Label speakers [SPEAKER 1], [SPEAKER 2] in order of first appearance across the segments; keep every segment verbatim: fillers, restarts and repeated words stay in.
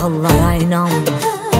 [SPEAKER 1] nağıllara inanma.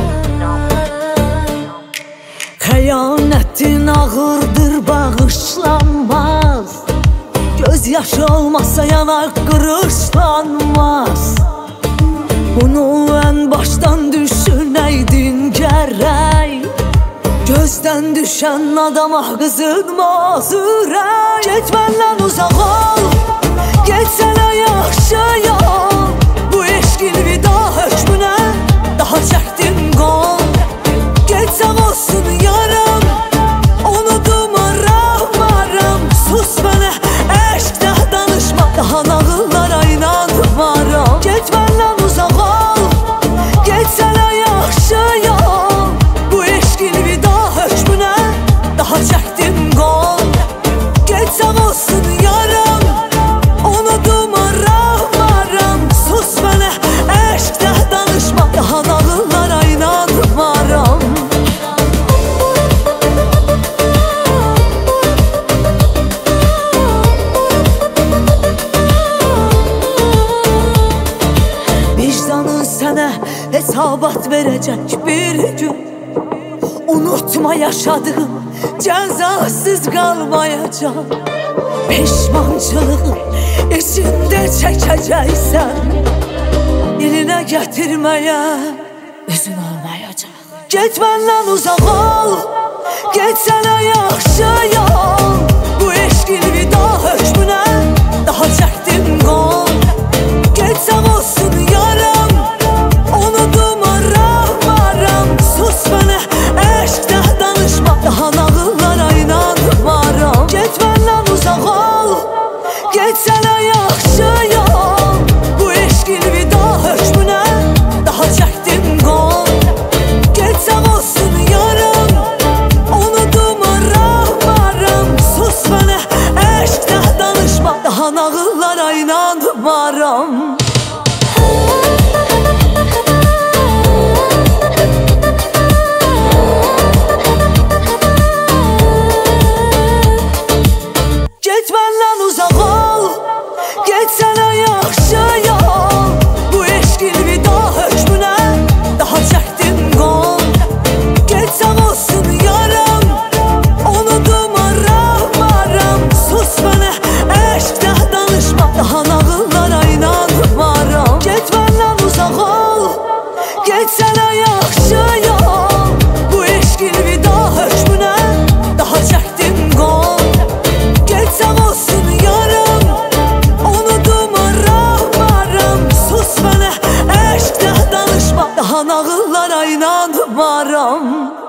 [SPEAKER 1] Xəyanətin ağırdır, bağışlanmaz. Göz yaşı olmasa yanak qırışlanmaz. Bunu ən başdan düşünəydin gərək. Gözdən düşən adama qızınmaz ürək. Get məndən uzaq ol, get sənə yaxşı yol. Bu eşqin vida hökmünə daha çəkdim qol. Get sağ olsun yarım, unudum aramaram. Sus mənə eşqdə danışma, daha nağıllara inanmaram. Get məndən uzaq ol, get sənə yaxşı yol. Bu eşqin vida hökmünə daha çəkdim qol. Get sağ olsun yarım, unudum aramaram. Sus mənə eşqdə danışma, daha nağıllara inanmaram. Vicdanın sənə hesabat verəcək bir gün. Unutma yaşadığım cəzasız qalmayacaq. Peşmançılığın içində çəkəcəksən. Dilinə gətirməyə özün olmayacaq. Get məndən uzaq ol, get sənə yaxşı yol. Bu eşqin vida hökmünə daha çəkdim qol. Get sağ olsun yarım, unudum aramaram. Sus mənə eşqdə danışma, daha nağıllara inanmaram. Get məndən uzaq ol, get sənə yaxşı yol. Bu eşqin vida hökmünə daha çəkdim qol. Get sağ olsun yarım, unudum aramaram. Sus mənə eşqdə danışma, daha nağıllara inanmaram. Get məndən uzaq ol, get sənə yaxşı yol. Bu eşqin vida hökmünə daha çəkdim qol. Get sağ olsun yarım, unudum aramaram. Sus mənə eşqdə danışma, daha nağıllara inanmaram. Get məndən uzaq ol, get sənə yaxşı yol. Bu eşqin vida hökmünə daha çəkdim qol. Get sağ olsun yarım, unudum aramaram. Sus mənə eşqdə danışma, daha nağıllara inanmaram.